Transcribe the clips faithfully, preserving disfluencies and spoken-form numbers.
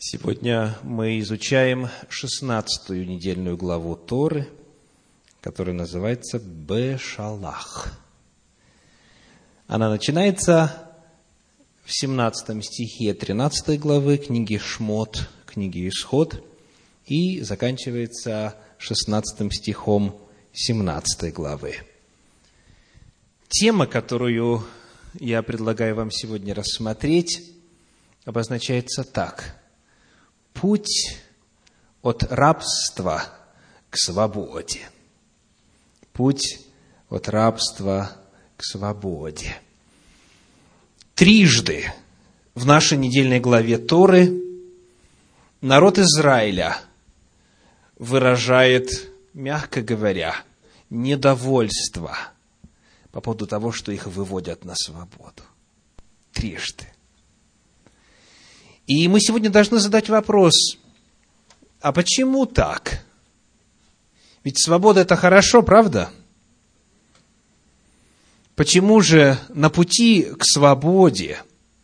Сегодня мы изучаем шестнадцатую недельную главу Торы, которая называется Бешалах. Она начинается в семнадцатом стихе тринадцатой главы книги Шмот, книги Исход, и заканчивается шестнадцатым стихом семнадцатой главы. Тема, которую я предлагаю вам сегодня рассмотреть, обозначается так: путь от рабства к свободе. Путь от рабства к свободе. Трижды в нашей недельной главе Торы народ Израиля выражает, мягко говоря, недовольство по поводу того, что их выводят на свободу. Трижды. И мы сегодня должны задать вопрос: а почему так? Ведь свобода – это хорошо, правда? Почему же на пути к свободе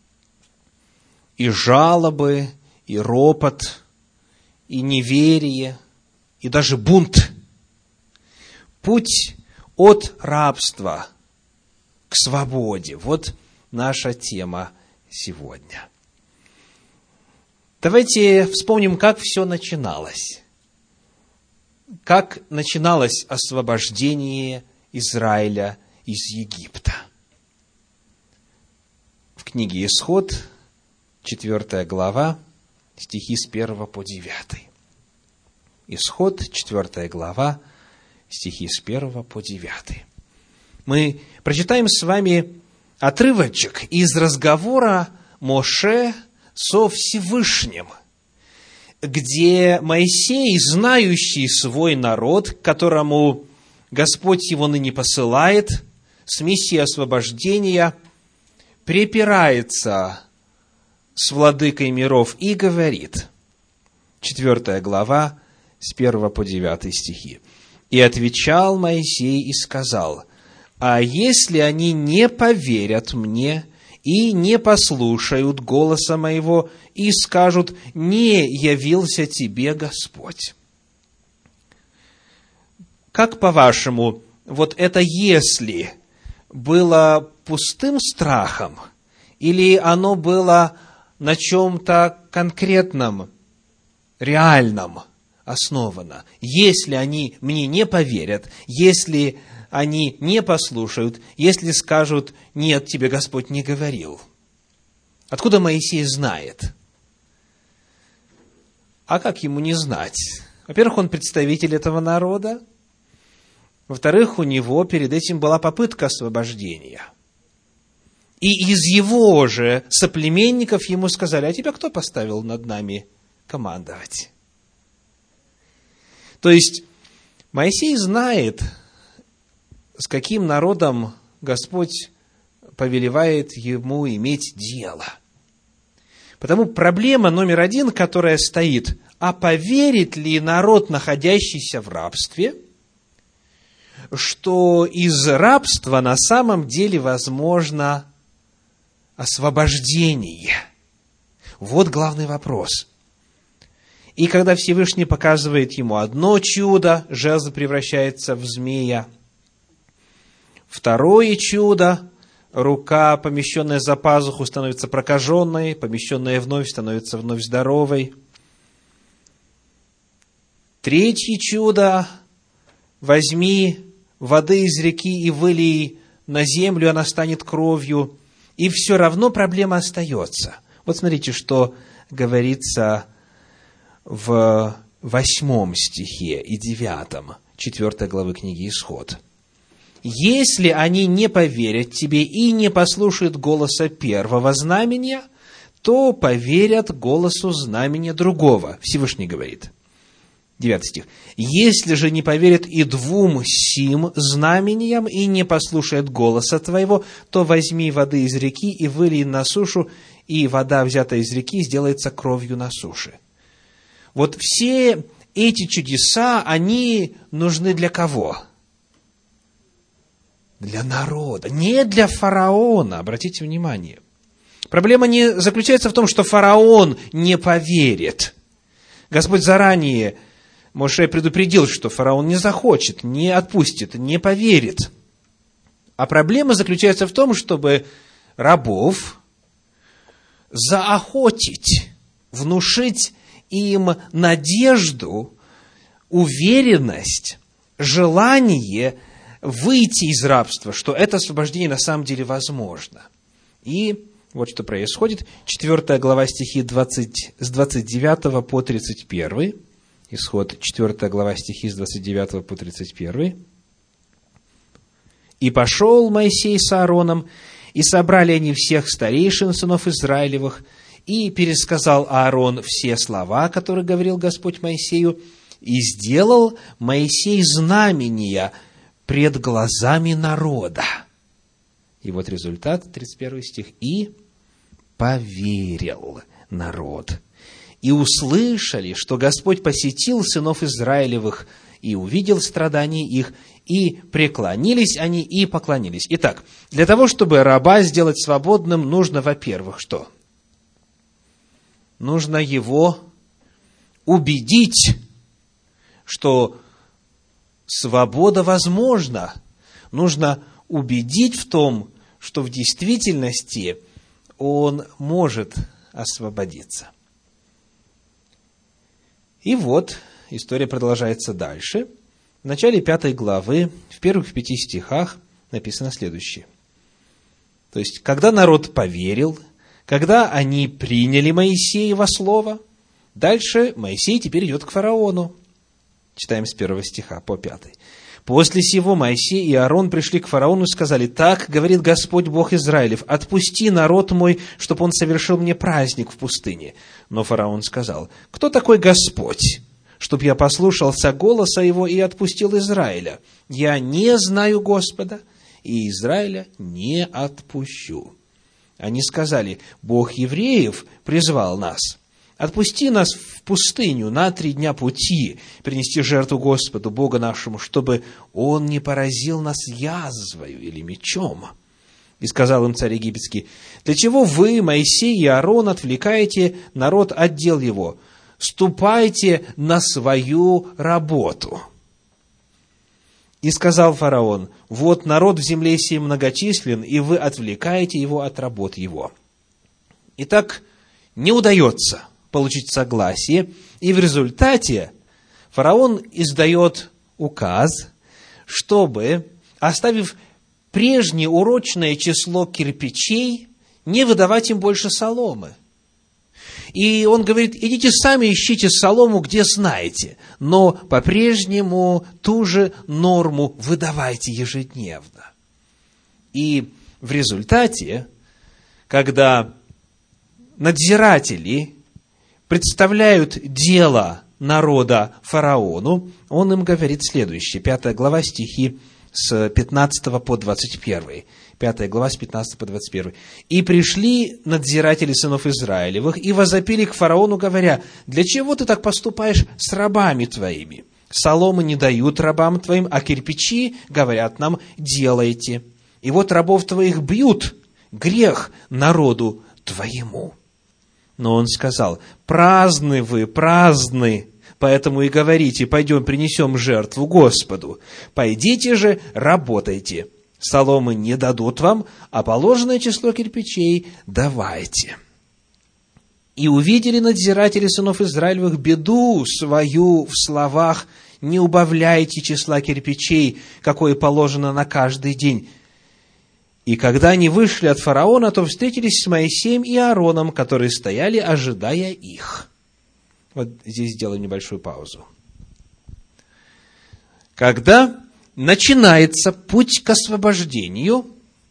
и жалобы, и ропот, и неверие, и даже бунт? Путь от рабства к свободе – вот наша тема сегодня. Давайте вспомним, как все начиналось. Как начиналось освобождение Израиля из Египта. В книге Исход, четвёртая глава, стихи с первого по девятый. Исход, четвёртая глава, стихи с первого по девятый. Мы прочитаем с вами отрывочек из разговора Моше со Всевышним, где Моисей, знающий свой народ, которому Господь его ныне посылает с миссией освобождения, препирается с владыкой миров и говорит, четвёртая глава, с первого по девятый стихи. «И отвечал Моисей и сказал: а если они не поверят мне и не послушают голоса моего, и скажут: не явился тебе Господь». Как, по-вашему, вот это «если» было пустым страхом, или оно было на чем-то конкретном, реальном основано? Если они мне не поверят, если они не послушают, если скажут: нет, тебе Господь не говорил. Откуда Моисей знает? А как ему не знать? Во-первых, он представитель этого народа. Во-вторых, у него перед этим была попытка освобождения. И из его же соплеменников ему сказали: а тебя кто поставил над нами командовать? То есть, Моисей знает, с каким народом Господь повелевает ему иметь дело. Потому проблема номер один, которая стоит: а поверит ли народ, находящийся в рабстве, что из рабства на самом деле возможно освобождение? Вот главный вопрос. И когда Всевышний показывает ему одно чудо, жезл превращается в змея. Второе чудо, рука, помещенная за пазуху, становится прокаженной, помещенная вновь становится вновь здоровой. Третье чудо, возьми воды из реки и вылей на землю, она станет кровью. И все равно проблема остается. Вот смотрите, что говорится в восьмом стихе и девятом, четвёртой главы книги Исход. «Если они не поверят тебе и не послушают голоса первого знамения, то поверят голосу знамения другого». Всевышний говорит. Девятый стих. «Если же не поверят и двум сим знамениям и не послушают голоса твоего, то возьми воды из реки и вылей на сушу, и вода, взятая из реки, сделается кровью на суше». Вот все эти чудеса, они нужны для кого? Для народа, не для фараона, обратите внимание. Проблема не заключается в том, что фараон не поверит. Господь заранее Моше предупредил, что фараон не захочет, не отпустит, не поверит. А проблема заключается в том, чтобы рабов заохотить, внушить им надежду, уверенность, желание выйти из рабства, что это освобождение на самом деле возможно. И вот что происходит. четвёртая глава стихи двадцать, с двадцать девятого по тридцать один. Исход, четвёртая глава стихи с двадцать девятого по тридцать один. «И пошел Моисей с Аароном, и собрали они всех старейшин сынов Израилевых, и пересказал Аарон все слова, которые говорил Господь Моисею, и сделал Моисей знамения пред глазами народа». И вот результат, тридцать первый стих. «И поверил народ, и услышали, что Господь посетил сынов Израилевых, и увидел страдания их, и преклонились они, и поклонились». Итак, для того, чтобы раба сделать свободным, нужно, во-первых, что? Нужно его убедить, что свобода возможна. Нужно убедить в том, что в действительности он может освободиться. И вот история продолжается дальше. В начале пятой главы, в первых пяти стихах написано следующее. То есть, когда народ поверил, когда они приняли Моисеево слово, дальше Моисей теперь идет к фараону. Читаем с первого стиха по пятый. «После сего Моисей и Аарон пришли к фараону и сказали: так говорит Господь Бог Израилев, отпусти народ мой, чтобы он совершил мне праздник в пустыне. Но фараон сказал: кто такой Господь, чтоб я послушался голоса его и отпустил Израиля? Я не знаю Господа, и Израиля не отпущу. Они сказали: Бог евреев призвал нас. Отпусти нас в пустыню на три дня пути, принести жертву Господу, Богу нашему, чтобы Он не поразил нас язвою или мечом. И сказал им царь египетский: для чего вы, Моисей и Аарон, отвлекаете народ от дел его? Ступайте на свою работу. И сказал фараон: вот народ в земле сей многочислен, и вы отвлекаете его от работ его. Итак, не удается получить согласие, и в результате фараон издает указ, чтобы, оставив прежнее урочное число кирпичей, не выдавать им больше соломы. И он говорит: идите сами ищите солому, где знаете, но по-прежнему ту же норму выдавайте ежедневно. И в результате, когда надзиратели представляют дело народа фараону, он им говорит следующее. Пятая глава, стихи с пятнадцатого по двадцать первый. Пятая глава, с пятнадцатого по двадцать первый. «И пришли надзиратели сынов Израилевых, и возопили к фараону, говоря: для чего ты так поступаешь с рабами твоими? Соломы не дают рабам твоим, а кирпичи, говорят нам, делайте. И вот рабов твоих бьют, грех народу твоему». Но он сказал: праздны вы, праздны, поэтому и говорите: пойдем принесем жертву Господу. Пойдите же, работайте. Соломы не дадут вам, а положенное число кирпичей давайте. И увидели надзиратели сынов Израилевых беду свою в словах: не убавляйте числа кирпичей, какое положено на каждый день. И когда они вышли от фараона, то встретились с Моисеем и Аароном, которые стояли, ожидая их. Вот здесь сделаем небольшую паузу. Когда начинается путь к освобождению,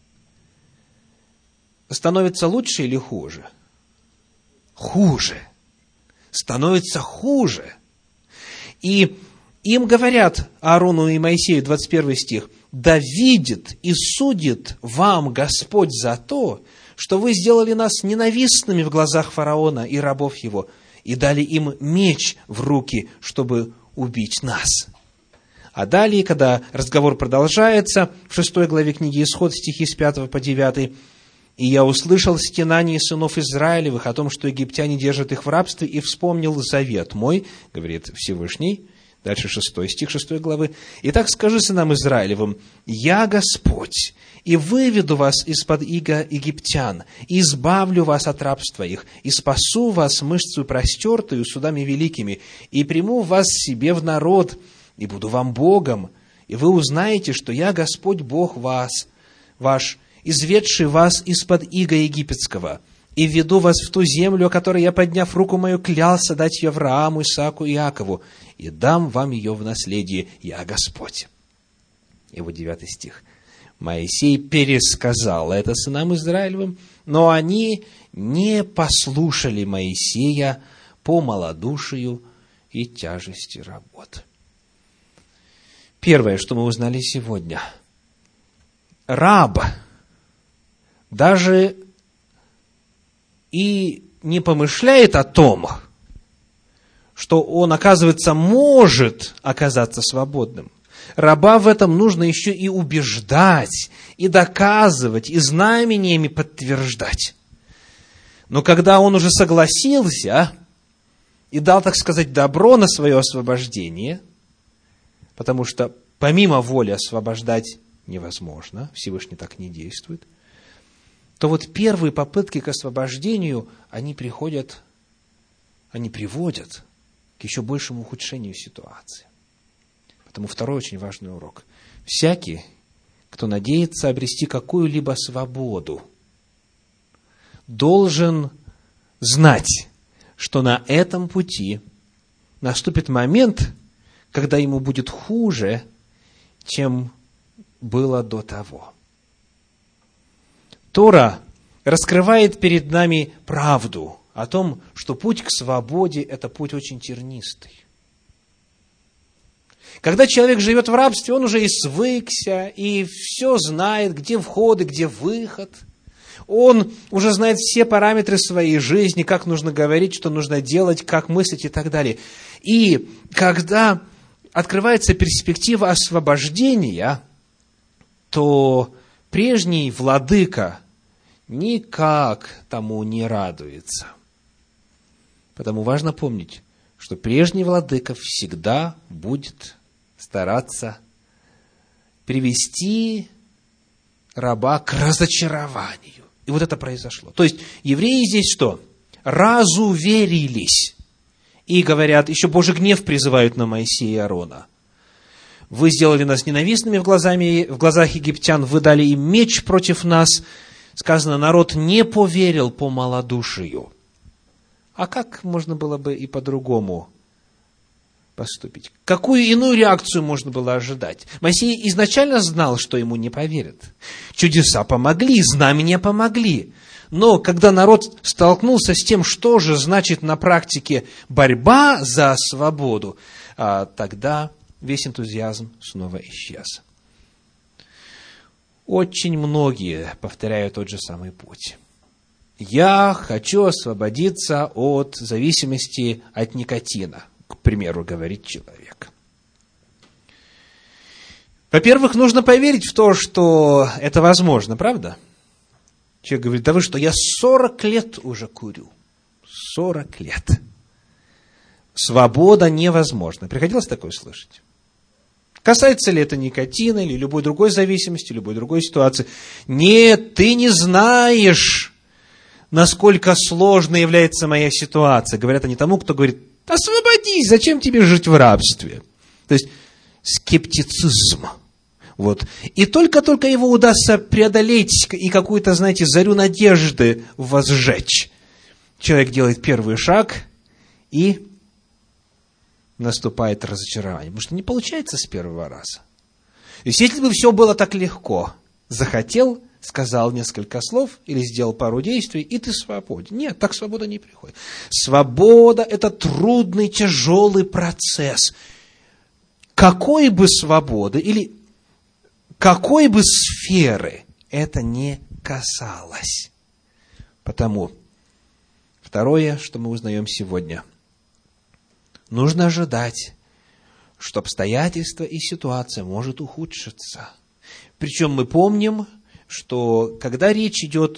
становится лучше или хуже? Хуже. Становится хуже. И им говорят, Аарону и Моисею, двадцать первый стих: да видит и судит вам Господь за то, что вы сделали нас ненавистными в глазах фараона и рабов его, и дали им меч в руки, чтобы убить нас. А далее, когда разговор продолжается, в шестой главе книги Исход, стихи с пятого по девятый, И я услышал стенание сынов Израилевых о том, что египтяне держат их в рабстве, и вспомнил завет мой, говорит Всевышний, дальше шестой стих шестой главы. Итак, скажи сынам Израилевым: я Господь, и выведу вас из-под ига египтян, и избавлю вас от рабства их, и спасу вас мышцу простертую судами великими, и приму вас себе в народ, и буду вам Богом, и вы узнаете, что я Господь Бог вас, ваш, изведший вас из-под ига египетского, и введу вас в ту землю, о которой я, подняв руку мою, клялся дать ее Аврааму, Исааку и Иакову, и дам вам ее в наследие, я Господь». И вот девятый стих. Моисей пересказал это сынам Израилевым, но они не послушали Моисея по малодушию и тяжести работ. Первое, что мы узнали сегодня. Раб даже и не помышляет о том, что он, оказывается, может оказаться свободным. Раба в этом нужно еще и убеждать, и доказывать, и знамениями подтверждать. Но когда он уже согласился и дал, так сказать, добро на свое освобождение, потому что помимо воли освобождать невозможно, Всевышний так не действует, то вот первые попытки к освобождению, они приходят, они приводят к еще большему ухудшению ситуации. Поэтому второй очень важный урок. Всякий, кто надеется обрести какую-либо свободу, должен знать, что на этом пути наступит момент, когда ему будет хуже, чем было до того. Тора раскрывает перед нами правду о том, что путь к свободе – это путь очень тернистый. Когда человек живет в рабстве, он уже и свыкся, и все знает, где вход и где выход. Он уже знает все параметры своей жизни, как нужно говорить, что нужно делать, как мыслить и так далее. И когда открывается перспектива освобождения, то прежний владыка никак тому не радуется. Потому важно помнить, что прежний владыка всегда будет стараться привести раба к разочарованию. И вот это произошло. То есть евреи здесь что? Разуверились. И говорят, еще Божий гнев призывают на Моисея и Аарона. Вы сделали нас ненавистными в, глазами, в глазах египтян, вы дали им меч против нас. Сказано, народ не поверил по малодушию. А как можно было бы и по-другому поступить? Какую иную реакцию можно было ожидать? Моисей изначально знал, что ему не поверят. Чудеса помогли, знамения помогли. Но когда народ столкнулся с тем, что же значит на практике борьба за свободу, тогда весь энтузиазм снова исчез. Очень многие повторяют тот же самый путь. Я хочу освободиться от зависимости от никотина, к примеру, говорит человек. Во-первых, нужно поверить в то, что это возможно, правда? Человек говорит, да вы что, я сорок лет уже курю. сорок лет. Свобода невозможна. Приходилось такое слышать? Касается ли это никотина или любой другой зависимости, любой другой ситуации? Нет, ты не знаешь, насколько сложной является моя ситуация. Говорят они тому, кто говорит, освободись, зачем тебе жить в рабстве? То есть, скептицизм. Вот. И только-только его удастся преодолеть и какую-то, знаете, зарю надежды возжечь. Человек делает первый шаг и наступает разочарование. Потому что не получается с первого раза. То есть, если бы все было так легко, захотел, сказал несколько слов или сделал пару действий, и ты свободен. Нет, так свобода не приходит. Свобода – это трудный, тяжелый процесс. Какой бы свободы или какой бы сферы это не касалось. Потому, второе, что мы узнаем сегодня, нужно ожидать, что обстоятельства и ситуация может ухудшиться. Причем мы помним, что когда речь идет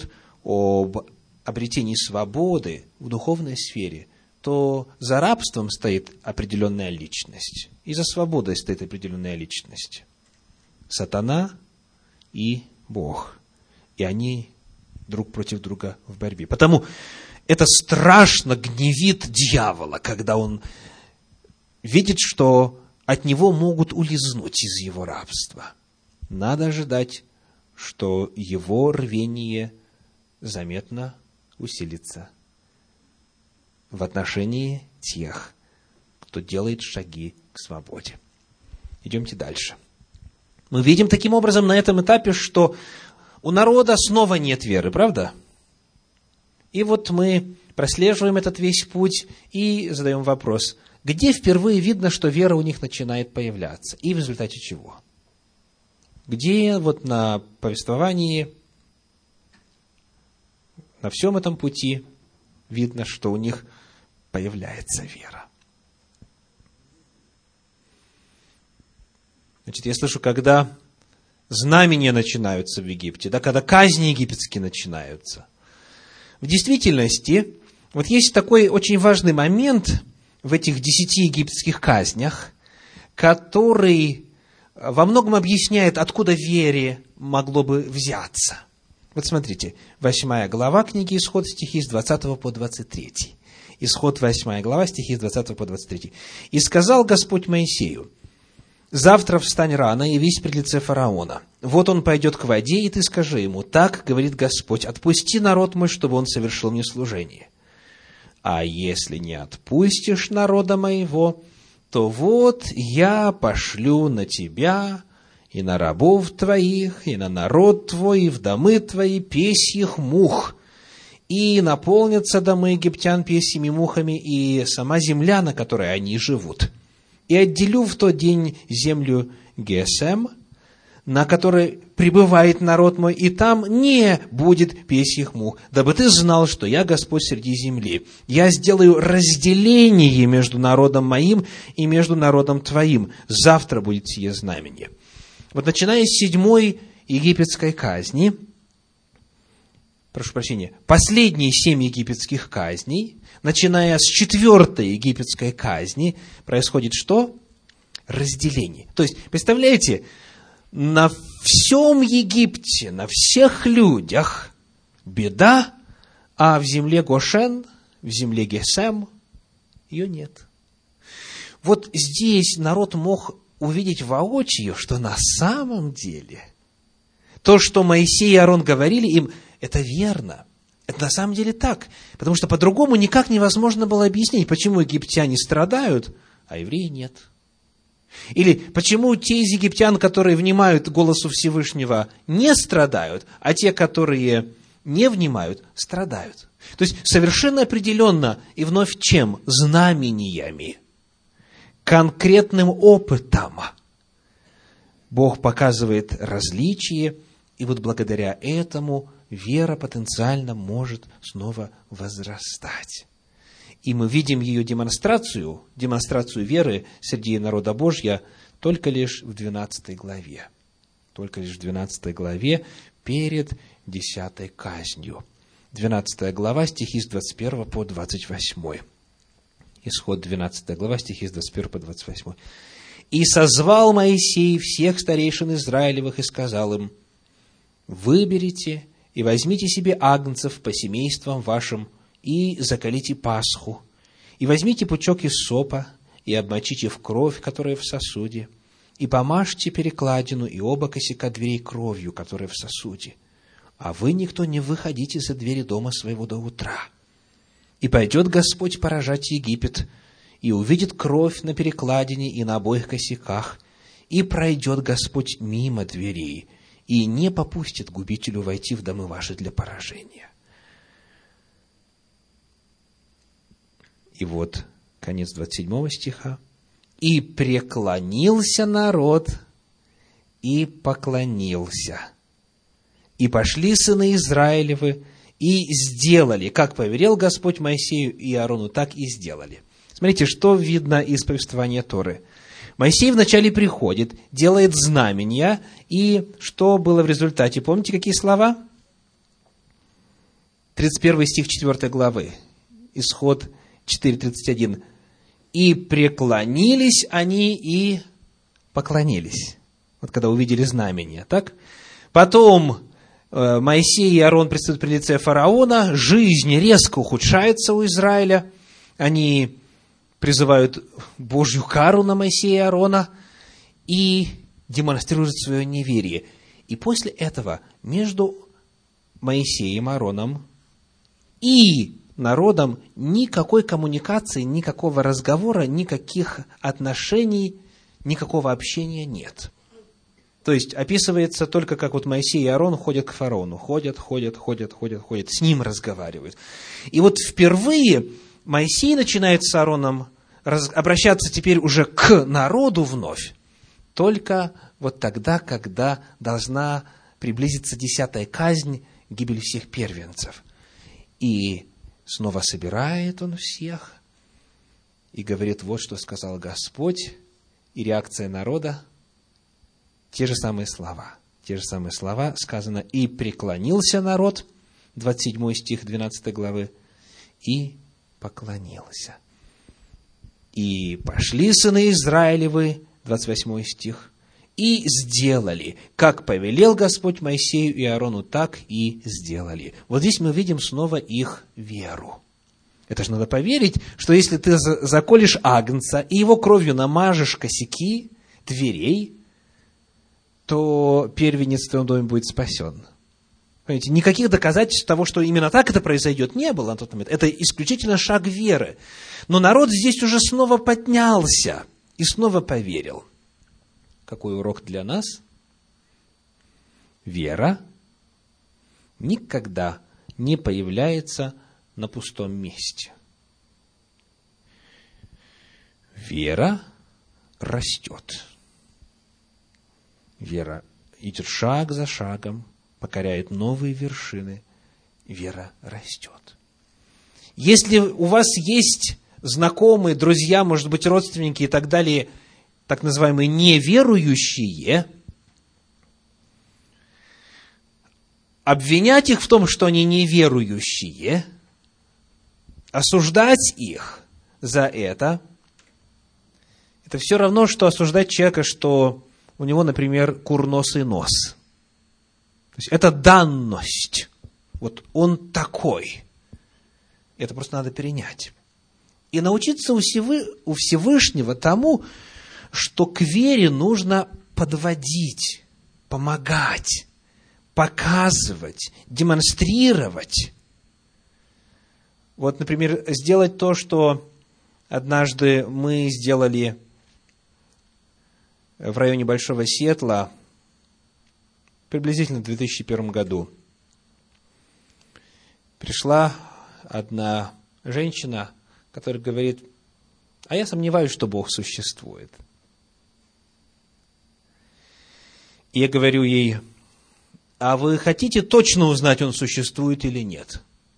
об обретении свободы в духовной сфере, то за рабством стоит определенная личность, и за свободой стоит определенная личность. Сатана и Бог. И они друг против друга в борьбе. Потому это страшно гневит дьявола, когда он видит, что от него могут улизнуть из его рабства. Надо ожидать, что его рвение заметно усилится в отношении тех, кто делает шаги к свободе. Идемте дальше. Мы видим таким образом на этом этапе, что у народа снова нет веры, правда? И вот мы прослеживаем этот весь путь и задаем вопрос, где впервые видно, что вера у них начинает появляться, и в результате чего? Где вот на повествовании, на всем этом пути видно, что у них появляется вера? Значит, я слышу, когда знамения начинаются в Египте, да, когда казни египетские начинаются. В действительности, вот есть такой очень важный момент в этих десяти египетских казнях, который во многом объясняет, откуда вере могло бы взяться. Вот смотрите, восьмая глава книги Исход, стихи с двадцатого по двадцать третий. Исход, восьмая глава, стихи с двадцатого по двадцать третий. «И сказал Господь Моисею: завтра встань рано и явись пред лице фараона. Вот он пойдет к воде, и ты скажи ему: так говорит Господь, отпусти народ мой, чтобы он совершил мне служение. А если не отпустишь народа моего, то вот я пошлю на тебя и на рабов твоих, и на народ твой, и в домы твои песьих мух, и наполнятся домы египтян песьими мухами, и сама земля, на которой они живут. И отделю в тот день землю Гесем, на которой пребывает народ мой, и там не будет песьих мух, дабы ты знал, что я Господь среди земли. Я сделаю разделение между народом моим и между народом твоим. Завтра будет сие знамение». Вот начиная с седьмой египетской казни, прошу прощения, последние семь египетских казней, начиная с четвертой египетской казни, происходит что? Разделение. То есть, представляете, на всем Египте, на всех людях беда, а в земле Гошен, в земле Гесем ее нет. Вот здесь народ мог увидеть воочию, что на самом деле то, что Моисей и Аарон говорили им, это верно. Это на самом деле так. Потому что по-другому никак невозможно было объяснить, почему египтяне страдают, а евреи нет. Или почему те из египтян, которые внимают голосу Всевышнего, не страдают, а те, которые не внимают, страдают. То есть совершенно определенно и вновь чем? Знамениями, конкретным опытом Бог показывает различие, и вот благодаря этому вера потенциально может снова возрастать. И мы видим ее демонстрацию, демонстрацию веры среди народа Божья только лишь в двенадцатой главе. Только лишь в двенадцатой главе перед десятой казнью. двенадцатая глава, стихи с двадцать первого по двадцать восьмой. Исход двенадцатая глава, стихи с двадцать первого по двадцать восьмой. «И созвал Моисей всех старейшин Израилевых и сказал им: выберите и возьмите себе агнцев по семействам вашим, и заколите Пасху, и возьмите пучок иссопа, и обмочите в кровь, которая в сосуде, и помажьте перекладину и оба косяка дверей кровью, которая в сосуде. А вы никто не выходите за двери дома своего до утра. И пойдет Господь поражать Египет, и увидит кровь на перекладине и на обоих косяках, и пройдет Господь мимо дверей, и не попустит губителю войти в домы ваши для поражения». И вот конец двадцать седьмого стиха. «И преклонился народ, и поклонился. И пошли сыны Израилевы, и сделали, как повелел Господь Моисею и Аарону, так и сделали». Смотрите, что видно из повествования Торы. Моисей вначале приходит, делает знамения, и что было в результате? Помните, какие слова? тридцать первый стих четвёртой главы, Исход четыре тридцать один. «И преклонились они, и поклонились». Вот когда увидели знамение, так? Потом э, Моисей и Аарон предстают при лице фараона, жизнь резко ухудшается у Израиля, они призывают Божью кару на Моисея и Аарона и демонстрируют свое неверие. И после этого между Моисеем, Аароном и народом никакой коммуникации, никакого разговора, никаких отношений, никакого общения нет. То есть описывается только, как вот Моисей и Аарон ходят к фараону. Ходят, ходят, ходят, ходят, ходят, с ним разговаривают. И вот впервые Моисей начинает с Аароном обращаться теперь уже к народу вновь, только вот тогда, когда должна приблизиться десятая казнь, гибель всех первенцев. И снова собирает он всех и говорит: вот что сказал Господь. И реакция народа — те же самые слова. Те же самые слова сказано: «И преклонился народ», двадцать седьмой стих двенадцатой главы, «и поклонился. И пошли сыны Израилевы», двадцать восьмой стих, «и сделали, как повелел Господь Моисею и Аарону, так и сделали». Вот здесь мы видим снова их веру. Это же надо поверить, что если ты заколешь агнца и его кровью намажешь косяки дверей, то первенец в твоем доме будет спасен. Понимаете, никаких доказательств того, что именно так это произойдет, не было на тот момент. Это исключительно шаг веры. Но народ здесь уже снова поднялся и снова поверил. Какой урок для нас? Вера никогда не появляется на пустом месте. Вера растет. Вера идет шаг за шагом, покоряет новые вершины. Вера растет. Если у вас есть знакомые, друзья, может быть, родственники и так далее, так называемые неверующие, обвинять их в том, что они неверующие, осуждать их за это, это все равно, что осуждать человека, что у него, например, курносый нос. То есть это данность. Вот он такой. Это просто надо перенять. И научиться у Всевышнего тому, что к вере нужно подводить, помогать, показывать, демонстрировать. Вот, например, сделать то, что однажды мы сделали в районе Большого Сиэтла, приблизительно в две тысячи первом году. Пришла одна женщина, которая говорит: а я сомневаюсь, что Бог существует. И я говорю ей: а вы хотите точно узнать, Он существует или нет?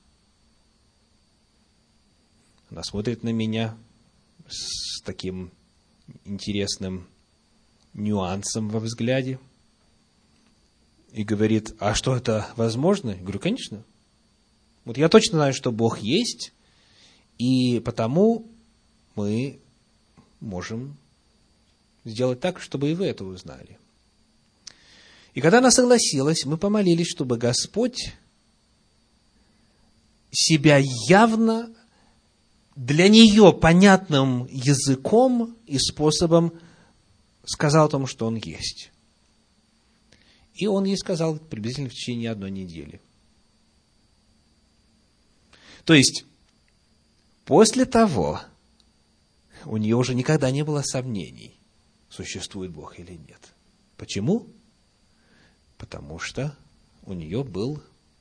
Она смотрит на меня с таким интересным нюансом во взгляде и говорит: а что, это возможно? Я говорю: конечно. Вот я точно знаю, что Бог есть, и потому мы можем сделать так, чтобы и вы это узнали. И когда она согласилась, мы помолились, чтобы Господь себя явно для нее понятным языком и способом сказал о том, что Он есть. И Он ей сказал приблизительно в течение одной недели. То есть, после того, у нее уже никогда не было сомнений, существует Бог или нет. Почему? Потому что у нее был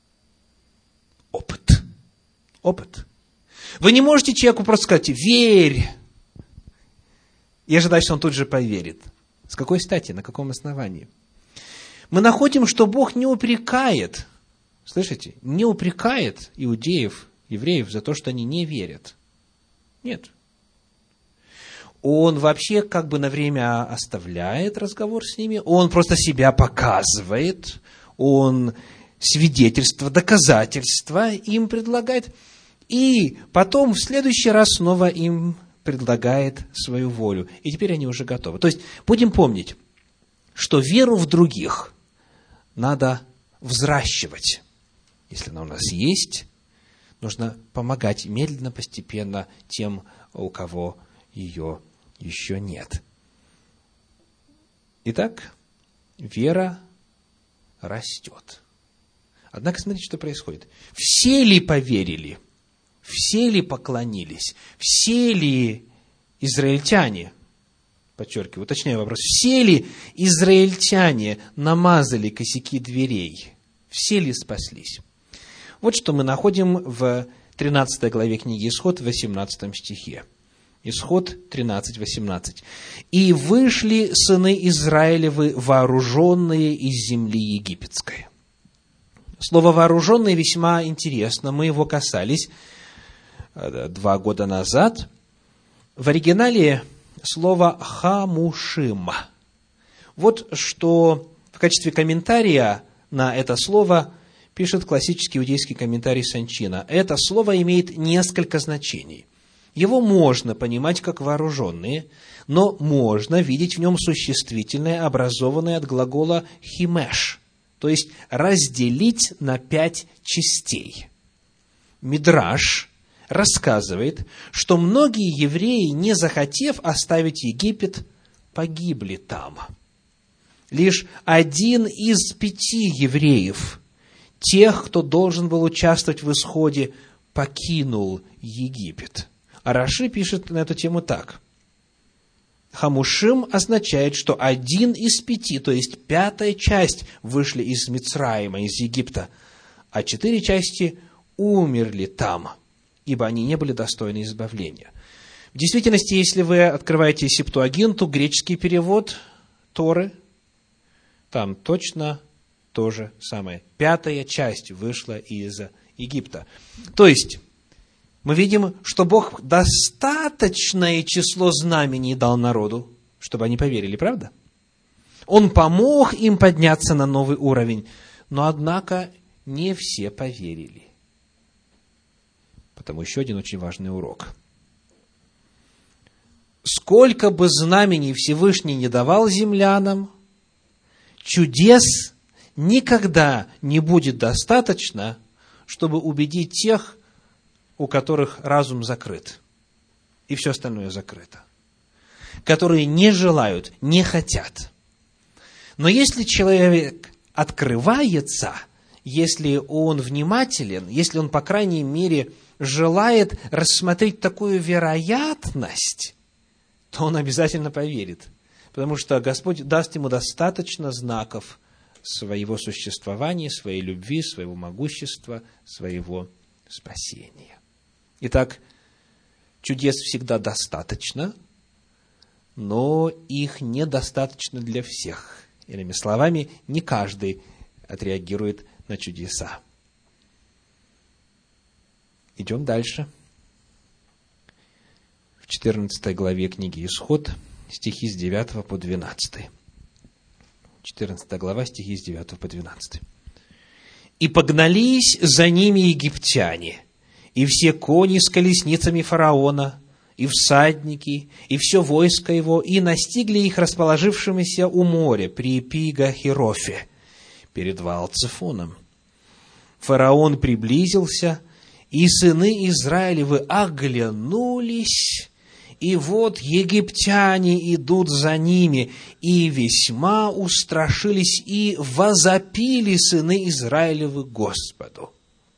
опыт. Опыт. Вы не можете человеку просто сказать: верь, и ожидать, что он тут же поверит. С какой стати, на каком основании? Мы находим, что Бог не упрекает, слышите, не упрекает иудеев, евреев за то, что они не верят. Нет. Он вообще как бы на время оставляет разговор с ними, он просто себя показывает, он свидетельства, доказательства им предлагает, и потом в следующий раз снова им предлагает свою волю. И теперь они уже готовы. То есть, будем помнить, что веру в других надо взращивать. Если она у нас есть, нужно помогать медленно, постепенно тем, у кого ее еще нет. Итак, вера растет. Однако, смотрите, что происходит. Все ли поверили? Все ли поклонились? Все ли израильтяне, подчеркиваю, уточняю вопрос, все ли израильтяне намазали косяки дверей? Все ли спаслись? Вот что мы находим в тринадцатой главе книги Исход, в восемнадцатом стихе. Исход тринадцать, восемнадцать. «И вышли сыны Израилевы, вооруженные из земли египетской». Слово «вооруженные» весьма интересно. Мы его касались два года назад. В оригинале слово «хамушим». Вот что в качестве комментария на это слово пишет классический иудейский комментарий Санчина. Это слово имеет несколько значений. Его можно понимать как вооруженные, но можно видеть в нем существительное, образованное от глагола «химеш», то есть разделить на пять частей. Мидраш рассказывает, что многие евреи, не захотев оставить Египет, погибли там. Лишь один из пяти евреев, тех, кто должен был участвовать в исходе, покинул Египет. А Раши пишет на эту тему так. Хамушим означает, что один из пяти, то есть пятая часть, вышли из Мицраима, из Египта, а четыре части умерли там, ибо они не были достойны избавления. В действительности, если вы открываете Септуагинту, греческий перевод Торы, там точно то же самое. Пятая часть вышла из Египта. То есть, мы видим, что Бог достаточное число знамений дал народу, чтобы они поверили, правда? Он помог им подняться на новый уровень, но, однако, не все поверили. Потому еще один очень важный урок. Сколько бы знамений Всевышний не давал землянам, чудес никогда не будет достаточно, чтобы убедить тех, у которых разум закрыт, и все остальное закрыто, которые не желают, не хотят. Но если человек открывается, если он внимателен, если он, по крайней мере, желает рассмотреть такую вероятность, то он обязательно поверит, потому что Господь даст ему достаточно знаков своего существования, своей любви, своего могущества, своего спасения. Итак, чудес всегда достаточно, но их недостаточно для всех. Иными словами, не каждый отреагирует на чудеса. Идем дальше. В четырнадцатой главе книги Исход, стихи с девятого по двенадцатый. четырнадцатая глава, стихи с девятого по двенадцатый. «И погнались за ними египтяне, и все кони с колесницами фараона, и всадники, и все войско его, и настигли их расположившимися у моря при Пи-Гахирофе, перед Ваал-Цефоном. Фараон приблизился, и сыны Израилевы оглянулись, и вот египтяне идут за ними, и весьма устрашились, и возопили сыны Израилевы Господу».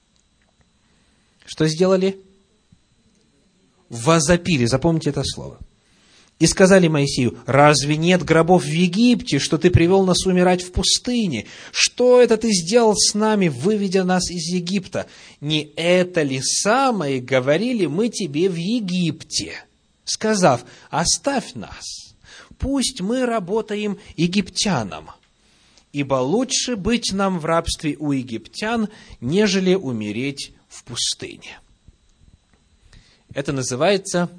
Что сделали? Возопили, запомните это слово. «И сказали Моисею: разве нет гробов в Египте, что ты привел нас умирать в пустыне? Что это ты сделал с нами, выведя нас из Египта? Не это ли самое говорили мы тебе в Египте, сказав: оставь нас, пусть мы работаем египтянам, ибо лучше быть нам в рабстве у египтян, нежели умереть в пустыне». Это называется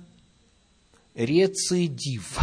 рецидив,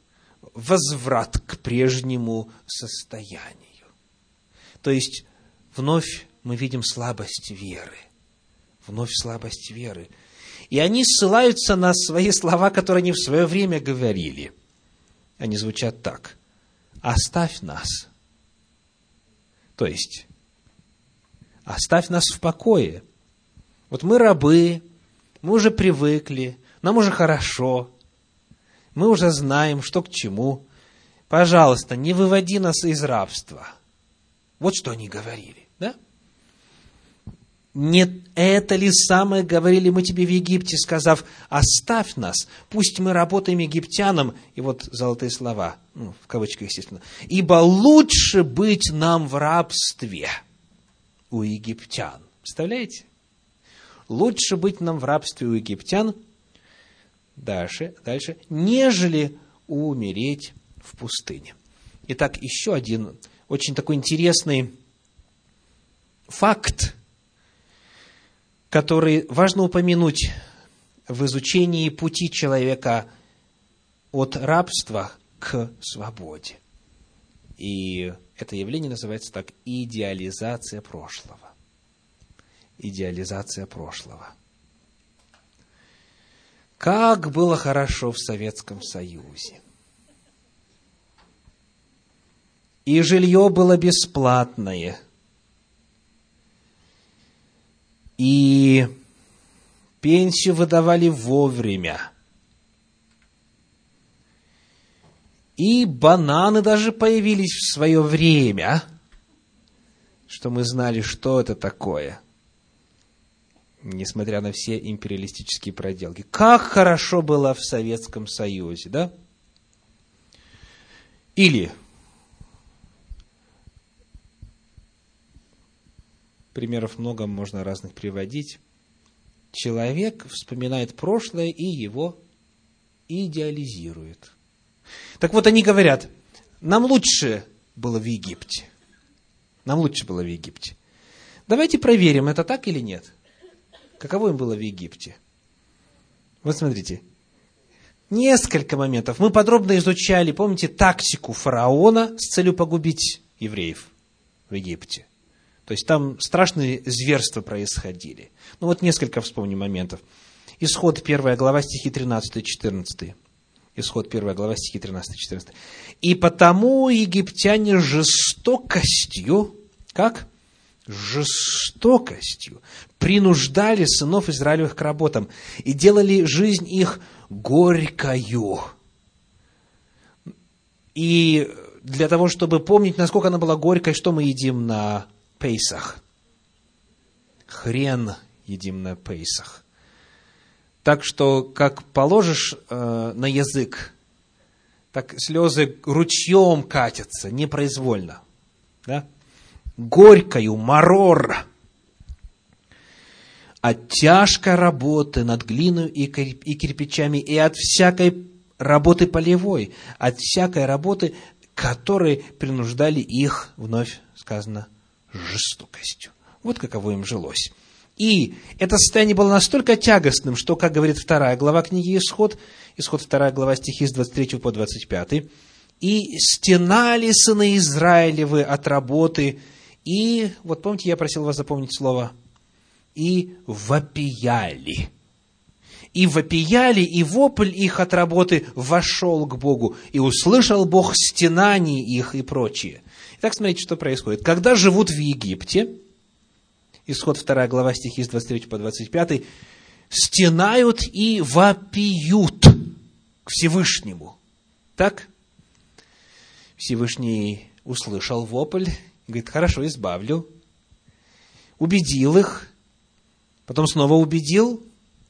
возврат к прежнему состоянию. То есть, вновь мы видим слабость веры. Вновь слабость веры. И они ссылаются на свои слова, которые они в свое время говорили. Они звучат так: «Оставь нас». То есть, оставь нас в покое. Вот мы рабы, мы уже привыкли, нам уже хорошо, мы уже знаем, что к чему. Пожалуйста, не выводи нас из рабства. Вот что они говорили, да? Не это ли самое говорили мы тебе в Египте, сказав: оставь нас, пусть мы работаем египтянам, и вот золотые слова, ну, в кавычках, естественно, ибо лучше быть нам в рабстве у египтян. Представляете? Лучше быть нам в рабстве у египтян, дальше, дальше, нежели умереть в пустыне. Итак, еще один очень такой интересный факт, который важно упомянуть в изучении пути человека от рабства к свободе. И это явление называется так: идеализация прошлого. Идеализация прошлого. Как было хорошо в Советском Союзе. И жилье было бесплатное. И пенсию выдавали вовремя. И бананы даже появились в свое время, что мы знали, что это такое, несмотря на все империалистические проделки. Как хорошо было в Советском Союзе, да? Или, примеров много, можно разных приводить, человек вспоминает прошлое и его идеализирует. Так вот, они говорят: нам лучше было в Египте. Нам лучше было в Египте. Давайте проверим, это так или нет. Каково им было в Египте? Вот смотрите. Несколько моментов. Мы подробно изучали, помните, тактику фараона с целью погубить евреев в Египте. То есть там страшные зверства происходили. Ну вот несколько вспомним моментов. Исход первая глава, стихи тринадцатый-четырнадцатый. Исход первая глава, стихи тринадцатый-четырнадцатый. «И потому египтяне жестокостью», как? Жестокостью принуждали сынов Израилевых к работам и делали жизнь их горькою». И для того, чтобы помнить, насколько она была горькой, что мы едим на Пейсах? Хрен едим на Пейсах. Так что, как положишь э, на язык, так слезы ручьем катятся, непроизвольно. Да? Горькою, марор. От тяжкой работы над глиной и кирпичами, и от всякой работы полевой, от всякой работы, которой принуждали их, вновь сказано, жестокостью. Вот каково им жилось. И это состояние было настолько тягостным, что, как говорит вторая глава книги Исход, Исход вторая глава, стихи с двадцать третьего по двадцать пятый, «И стенали сыны Израилевы от работы, и...» Вот помните, я просил вас запомнить слово «и вопияли». «И вопияли, и вопль их от работы вошел к Богу, и услышал Бог стенаний их» и прочее. Итак, смотрите, что происходит. Когда живут в Египте, Исход вторая глава, стихи с двадцать третьего по двадцать пятый, стенают и вопиют к Всевышнему. Так? Всевышний услышал вопль, говорит: хорошо, избавлю. Убедил их, потом снова убедил,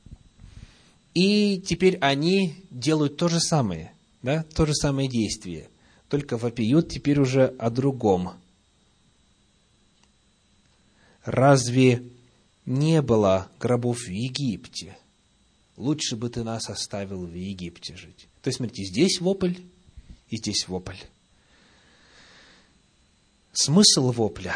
и теперь они делают то же самое, да, то же самое действие, только вопиют теперь уже о другом. Разве не было гробов в Египте? Лучше бы ты нас оставил в Египте жить. То есть, смотрите, здесь вопль, и здесь вопль. Смысл вопля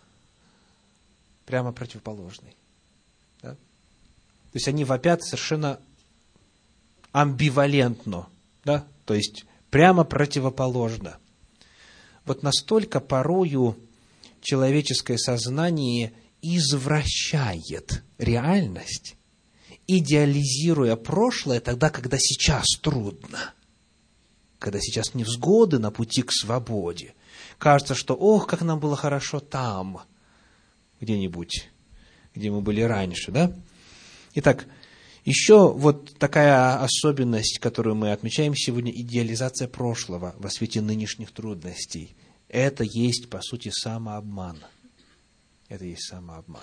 прямо противоположный. Да? То есть, они вопят совершенно амбивалентно, да? То есть, прямо противоположно. Вот настолько порою человеческое сознание извращает реальность, идеализируя прошлое тогда, когда сейчас трудно, когда сейчас невзгоды на пути к свободе. Кажется, что, ох, как нам было хорошо там, где-нибудь, где мы были раньше, да? Итак, еще вот такая особенность, которую мы отмечаем сегодня, идеализация прошлого во свете нынешних трудностей. Это есть, по сути, самообман. Это есть самообман.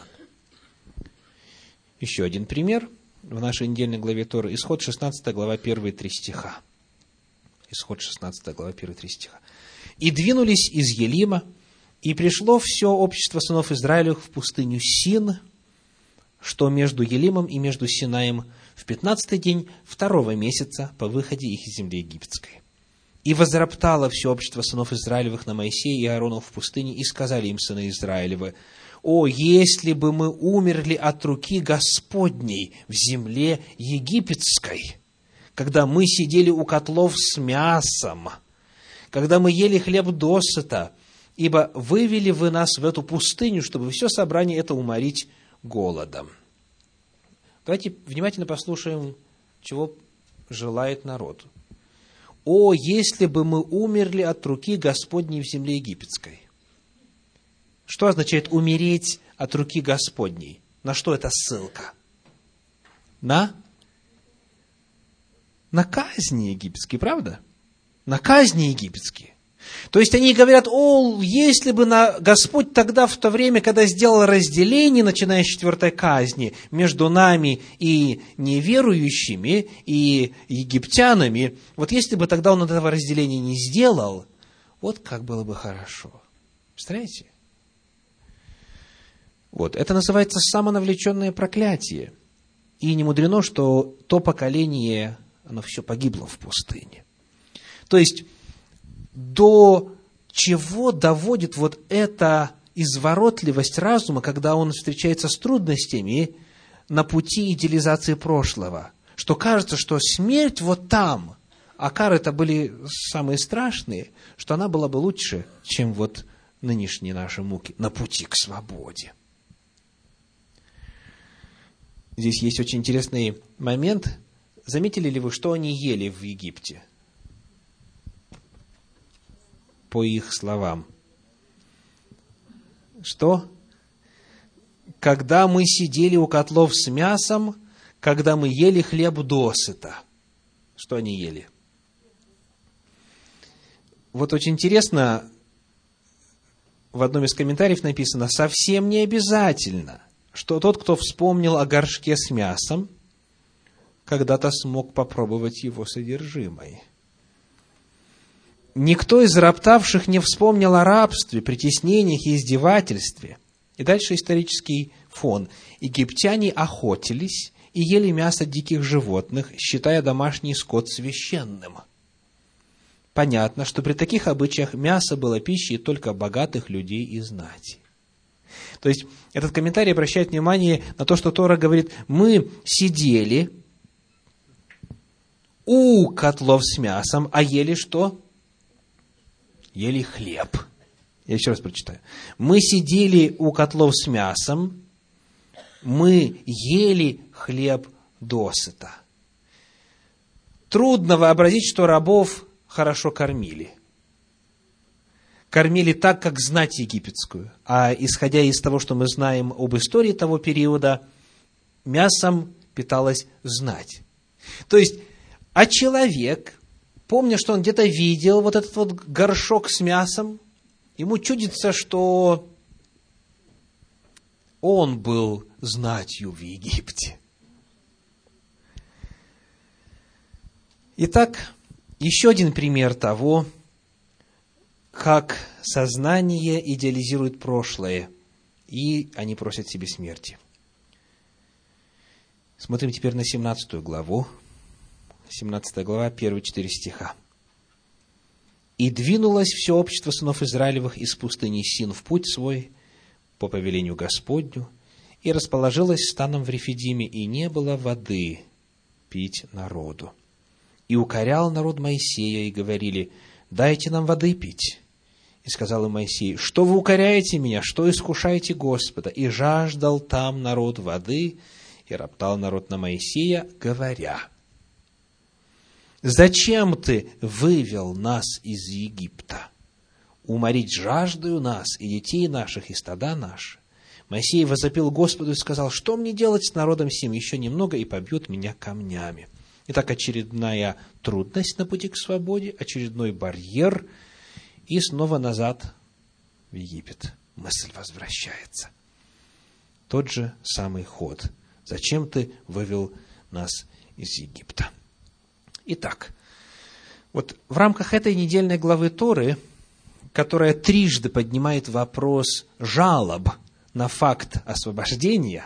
Еще один пример в нашей недельной главе Торы. Исход шестнадцатая глава, первые три стиха. Исход шестнадцатая глава, первые три стиха. «И двинулись из Елима, и пришло все общество сынов Израилевых в пустыню Син, что между Елимом и между Синаем, в пятнадцатый день второго месяца по выходе их из земли египетской. И возроптало все общество сынов Израилевых на Моисея и Аарона в пустыне, и сказали им сыны Израилевы: о, если бы мы умерли от руки Господней в земле египетской, когда мы сидели у котлов с мясом, когда мы ели хлеб досыта, ибо вывели вы нас в эту пустыню, чтобы все собрание это уморить голодом». Давайте внимательно послушаем, чего желает народ. «О, если бы мы умерли от руки Господней в земле египетской». Что означает умереть от руки Господней? На что это ссылка? На? На казни египетские, правда? На казни египетские. То есть они говорят: о, если бы на Господь тогда, в то время, когда сделал разделение, начиная с четвертой казни, между нами и неверующими, и египтянами, вот если бы тогда Он этого разделения не сделал, вот как было бы хорошо. Представляете? Вот, это называется самонавлеченное проклятие. И не мудрено, что то поколение, оно все погибло в пустыне. То есть, до чего доводит вот эта изворотливость разума, когда он встречается с трудностями на пути идеализации прошлого? Что кажется, что смерть вот там, а кары-то были самые страшные, что она была бы лучше, чем вот нынешние наши муки на пути к свободе. Здесь есть очень интересный момент. Заметили ли вы, что они ели в Египте? По их словам. Что? Когда мы сидели у котлов с мясом, когда мы ели хлеб досыта. Что они ели? Вот очень интересно, в одном из комментариев написано: совсем не обязательно, что тот, кто вспомнил о горшке с мясом, когда-то смог попробовать его содержимое. Никто из роптавших не вспомнил о рабстве, притеснениях и издевательстве. И дальше исторический фон. Египтяне охотились и ели мясо диких животных, считая домашний скот священным. Понятно, что при таких обычаях мясо было пищей только богатых людей и знати. То есть, этот комментарий обращает внимание на то, что Тора говорит: мы сидели у котлов с мясом, а ели что? Ели хлеб. Я еще раз прочитаю. Мы сидели у котлов с мясом, мы ели хлеб досыта. Трудно вообразить, что рабов хорошо кормили. Кормили так, как знать египетскую. А исходя из того, что мы знаем об истории того периода, мясом питалась знать. То есть, а человек, помня, что он где-то видел вот этот вот горшок с мясом, ему чудится, что он был знатью в Египте. Итак, еще один пример того, как сознание идеализирует прошлое, и они просят себе смерти. Смотрим теперь на семнадцатую главу. семнадцатая глава, первые четыре стиха. «И двинулось все общество сынов Израилевых из пустыни Син в путь свой по повелению Господню, и расположилось станом в Рефидиме, и не было воды пить народу. И укорял народ Моисея, и говорили: дайте нам воды пить. И сказал им Моисей: что вы укоряете меня, что искушаете Господа? И жаждал там народ воды, и роптал народ на Моисея, говоря: зачем ты вывел нас из Египта? Уморить жаждою нас, и детей наших, и стада наши. Моисей возопил Господу и сказал: что мне делать с народом сим? Еще немного, и побьют меня камнями. Итак, очередная трудность на пути к свободе, очередной барьер, и снова назад в Египет. Мысль возвращается. Тот же самый ход. Зачем ты вывел нас из Египта? Итак, вот в рамках этой недельной главы Торы, которая трижды поднимает вопрос жалоб на факт освобождения,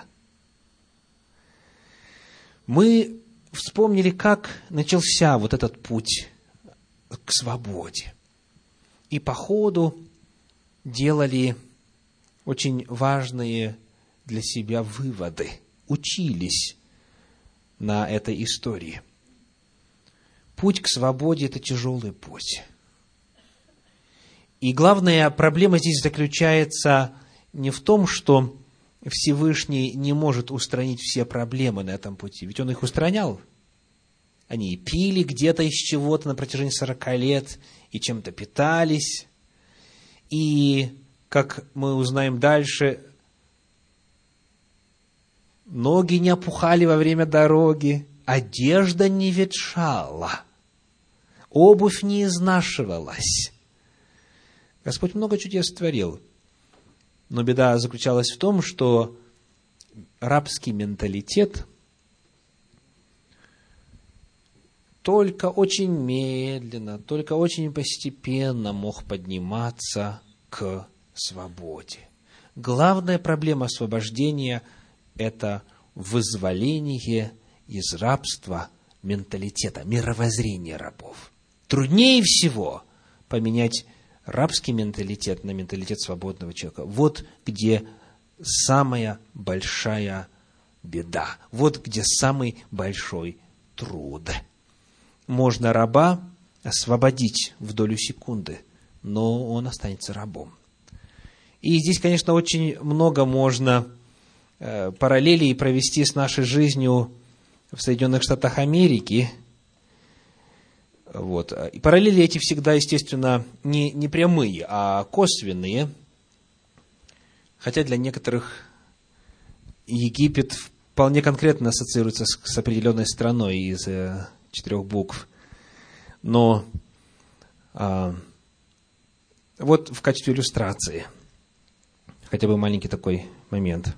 мы вспомнили, как начался вот этот путь к свободе. И по ходу делали очень важные для себя выводы, учились на этой истории. Путь к свободе – это тяжелый путь. И главная проблема здесь заключается не в том, что Всевышний не может устранить все проблемы на этом пути. Ведь Он их устранял. Они и пили где-то из чего-то на протяжении сорока лет, и чем-то питались. И, как мы узнаем дальше, ноги не опухали во время дороги, одежда не ветшала, обувь не изнашивалась. Господь много чудес творил. Но беда заключалась в том, что рабский менталитет только очень медленно, только очень постепенно мог подниматься к свободе. Главная проблема освобождения – это вызволение из рабства менталитета, мировоззрения рабов. Труднее всего поменять рабский менталитет на менталитет свободного человека. Вот где самая большая беда. Вот где самый большой труд. Можно раба освободить в долю секунды, но он останется рабом. И здесь, конечно, очень много можно э, параллелей провести с нашей жизнью в Соединенных Штатах Америки. Вот. И параллели эти всегда, естественно, не, не прямые, а косвенные. Хотя для некоторых Египет вполне конкретно ассоциируется с, с определенной страной из э, четырех букв. Но э, вот в качестве иллюстрации хотя бы маленький такой момент.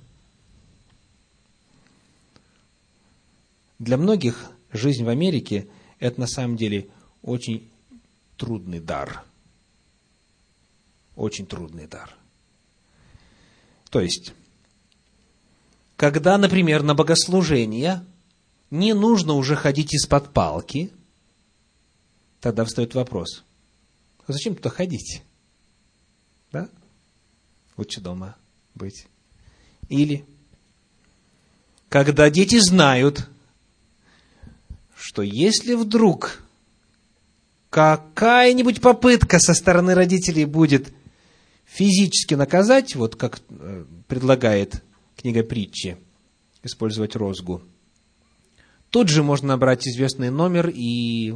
Для многих жизнь в Америке – это на самом деле очень трудный дар. Очень трудный дар. То есть, когда, например, на богослужение не нужно уже ходить из-под палки, тогда встает вопрос: а зачем туда ходить? Да? Лучше дома быть. Или, когда дети знают, что если вдруг какая-нибудь попытка со стороны родителей будет физически наказать, вот как предлагает книга притчи, использовать розгу, тут же можно набрать известный номер и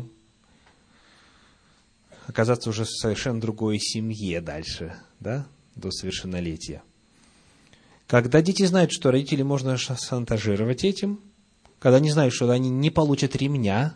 оказаться уже в совершенно другой семье дальше, да, до совершеннолетия. Когда дети знают, что родителей можно шантажировать этим, когда они знают, что они не получат ремня,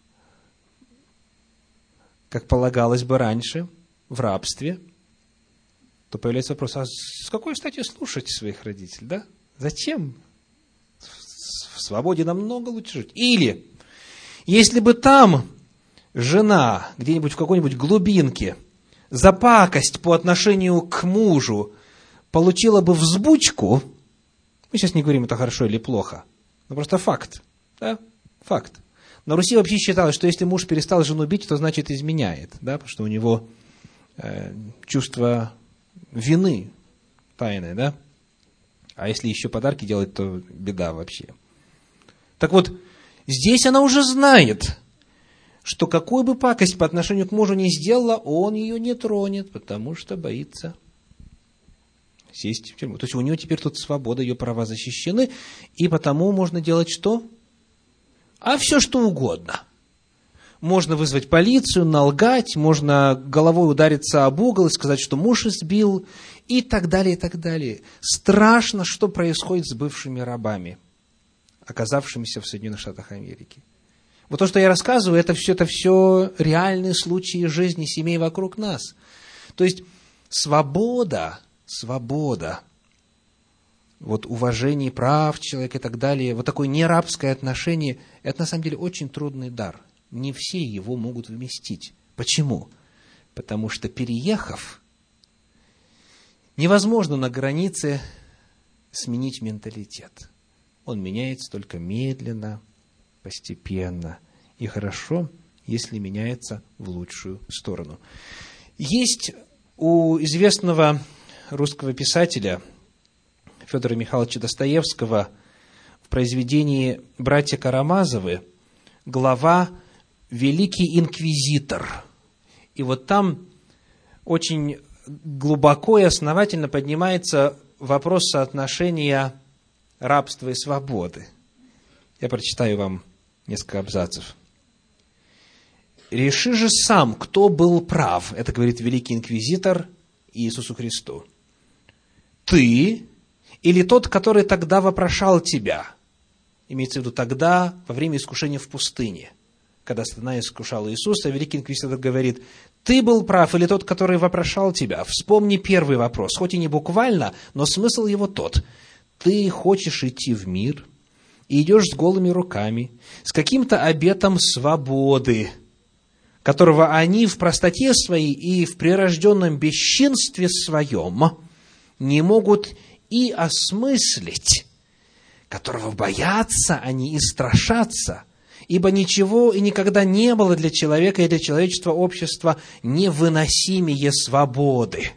как полагалось бы раньше, в рабстве, то появляется вопрос: а с какой стати слушать своих родителей, да? Зачем? В свободе намного лучше жить. Или, если бы там жена где-нибудь в какой-нибудь глубинке за пакость по отношению к мужу получила бы взбучку, мы сейчас не говорим, это хорошо или плохо, но просто факт, да, факт. На Руси вообще считалось, что если муж перестал жену бить, то значит изменяет, да, потому что у него э, чувство вины тайное, да. А если еще подарки делать, то беда вообще. Так вот, здесь она уже знает, что какую бы пакость по отношению к мужу не сделала, он ее не тронет, потому что боится сесть в тюрьму. То есть у нее теперь тут свобода, ее права защищены, и потому можно делать что? А все что угодно. Можно вызвать полицию, налгать, можно головой удариться об угол и сказать, что муж избил, и так далее, и так далее. Страшно, что происходит с бывшими рабами, оказавшимися в Соединенных Штатах Америки. Вот то, что я рассказываю, это все, это все реальные случаи жизни семей вокруг нас. То есть свобода, свобода, вот уважение прав человека и так далее, вот такое нерабское отношение, это на самом деле очень трудный дар. Не все его могут вместить. Почему? Потому что, переехав, невозможно на границе сменить менталитет. Он меняется только медленно, постепенно. И хорошо, если меняется в лучшую сторону. Есть у известного русского писателя Федора Михайловича Достоевского в произведении «Братья Карамазовы» глава «Великий инквизитор». И вот там очень глубоко и основательно поднимается вопрос соотношения рабства и свободы. Я прочитаю вам несколько абзацев. «Реши же сам, кто был прав», это говорит великий инквизитор Иисусу Христу. «Ты или тот, который тогда вопрошал тебя?» Имеется в виду тогда, во время искушения в пустыне, когда сатана искушал Иисуса, великий инквизитор говорит: «Ты был прав или тот, который вопрошал тебя?» Вспомни первый вопрос, хоть и не буквально, но смысл его тот. Ты хочешь идти в мир и идешь с голыми руками, с каким-то обетом свободы, которого они в простоте своей и в прирожденном бесчинстве своем не могут и осмыслить, которого боятся они и страшатся, ибо ничего и никогда не было для человека и для человечества общества невыносимее свободы.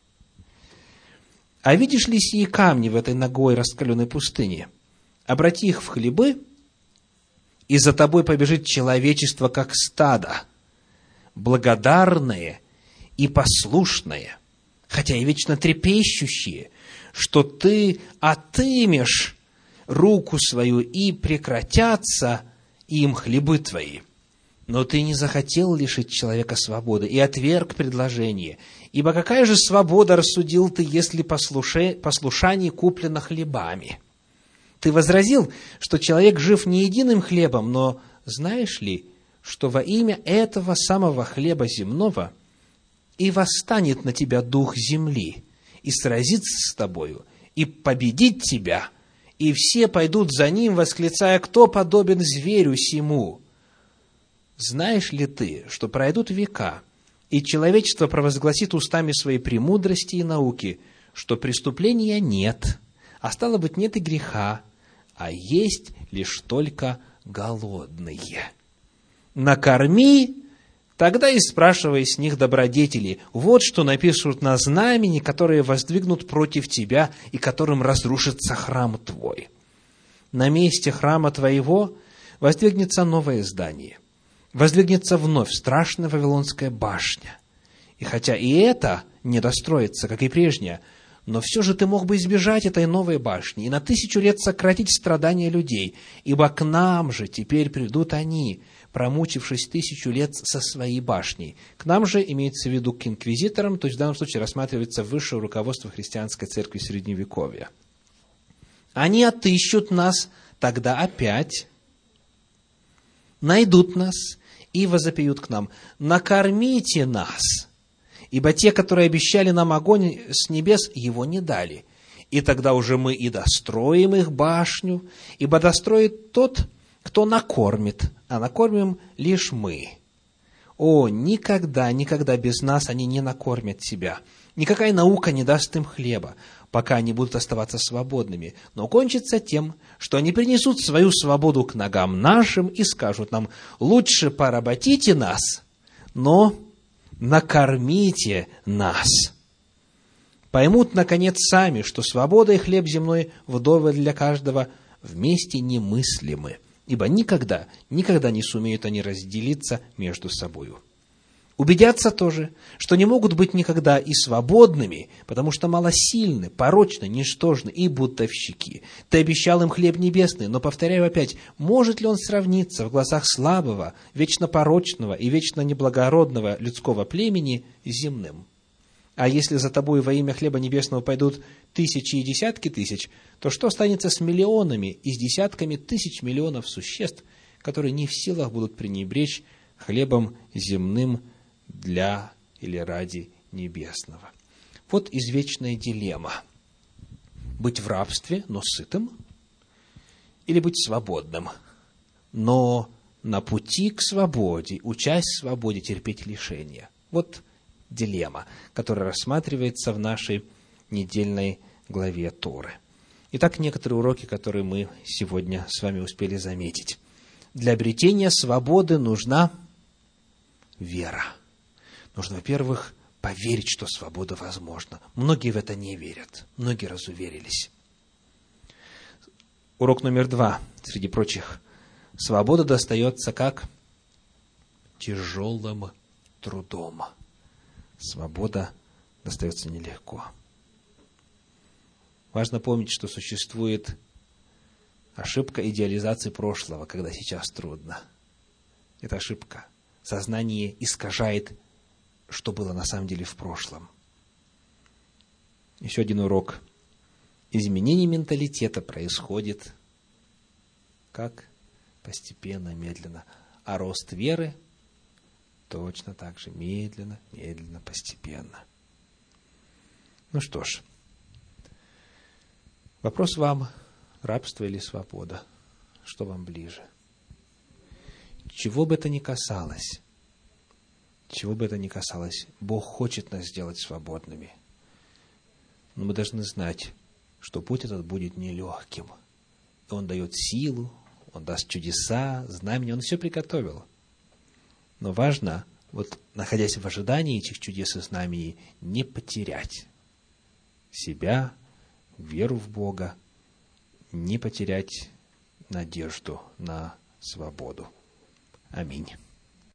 А видишь ли сии камни в этой нагой раскаленной пустыне? Обрати их в хлебы, и за тобой побежит человечество, как стадо, благодарное и послушное, хотя и вечно трепещущее, что ты отымешь руку свою, и прекратятся им хлебы твои. Но ты не захотел лишить человека свободы и отверг предложение. Ибо какая же свобода, рассудил ты, если послуше... послушание куплено хлебами? Ты возразил, что человек жив не единым хлебом, но знаешь ли, что во имя этого самого хлеба земного и восстанет на тебя дух земли, и сразится с тобою, и победит тебя, и все пойдут за ним, восклицая: кто подобен зверю сему? Знаешь ли ты, что пройдут века, и человечество провозгласит устами своей премудрости и науки, что преступления нет, а стало быть, нет и греха, а есть лишь только голодные. Накорми, тогда и спрашивай с них добродетели. Вот что напишут на знамени, которые воздвигнут против тебя и которым разрушится храм твой. На месте храма твоего воздвигнется новое здание, воздвигнется вновь страшная Вавилонская башня. И хотя и это не достроится, как и прежняя, но все же ты мог бы избежать этой новой башни и на тысячу лет сократить страдания людей, ибо к нам же теперь придут они, промучившись тысячу лет со своей башней. К нам же имеется в виду к инквизиторам, то есть в данном случае рассматривается высшее руководство христианской церкви Средневековья. Они отыщут нас тогда опять, найдут нас и возопьют к нам: накормите нас, ибо те, которые обещали нам огонь с небес, его не дали. И тогда уже мы и достроим их башню, ибо достроит тот, кто накормит, а накормим лишь мы. О, никогда, никогда без нас они не накормят себя. Никакая наука не даст им хлеба, пока они будут оставаться свободными. Но кончится тем, что они принесут свою свободу к ногам нашим и скажут нам: лучше поработите нас, но накормите нас. Поймут, наконец, сами, что свобода и хлеб земной вдоволь для каждого вместе немыслимы. ибо никогда, никогда не сумеют они разделиться между собою. Убедятся тоже, что не могут быть никогда и свободными, потому что малосильны, порочны, ничтожны и бунтовщики. Ты обещал им хлеб небесный, но, повторяю опять, может ли он сравниться в глазах слабого, вечно порочного и вечно неблагородного людского племени с земным? А если за тобой во имя хлеба небесного пойдут тысячи и десятки тысяч, то что останется с миллионами и с десятками тысяч миллионов существ, которые не в силах будут пренебречь хлебом земным для или ради небесного? Вот извечная дилемма. Быть в рабстве, но сытым, или быть свободным, но на пути к свободе, учась в свободе, терпеть лишения. Вот дилемма, которая рассматривается в нашей недельной главе Торы. Итак, некоторые уроки, которые мы сегодня с вами успели заметить. Для обретения свободы нужна вера. Нужно, во-первых, поверить, что свобода возможна. Многие в это не верят. Многие разуверились. Урок номер два. Среди прочих. Свобода достается как? Тяжелым трудом. Свобода достается нелегко. Важно помнить, что существует ошибка идеализации прошлого, когда сейчас трудно. Это ошибка. Сознание искажает, что было на самом деле в прошлом. Еще один урок. Изменение менталитета происходит как? Постепенно, медленно. А рост веры точно так же медленно, медленно, постепенно. Ну что ж, вопрос вам: рабство или свобода? Что вам ближе? Чего бы это ни касалось, чего бы это ни касалось, Бог хочет нас сделать свободными. Но мы должны знать, что путь этот будет нелегким. И Он дает силу, Он даст чудеса, знамения, Он все приготовил. Но важно, вот находясь в ожидании этих чудес и знамений, не потерять себя, веру в Бога, не потерять надежду на свободу. Аминь.